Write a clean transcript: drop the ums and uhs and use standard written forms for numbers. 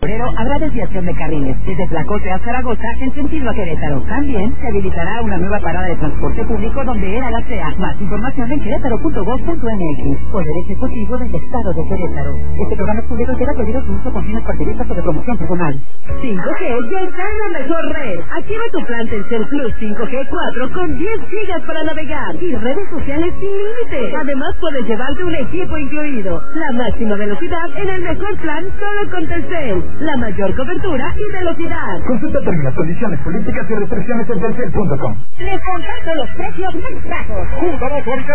Habrá desviación de carriles desde Tlacote a Zaragoza en sentido a Querétaro. También se habilitará una nueva parada de transporte público donde era la sea. Más información en querétaro.gov.mx. Poder Ejecutivo del Estado de Querétaro. Este programa es público y queda prohibido su uso con fines partidistas o de promoción personal. 5G ya está en la mejor red. Activa tu plan Telcel Plus 5G 4 con 10 gigas para navegar y redes sociales sin límite. Además puedes llevarte un equipo incluido. La máxima velocidad en el mejor plan solo con Telcel. La mayor cobertura y velocidad. Consulta términos, condiciones, políticas y restricciones en Telcel.com. Les comparto los precios más bajos. Junto a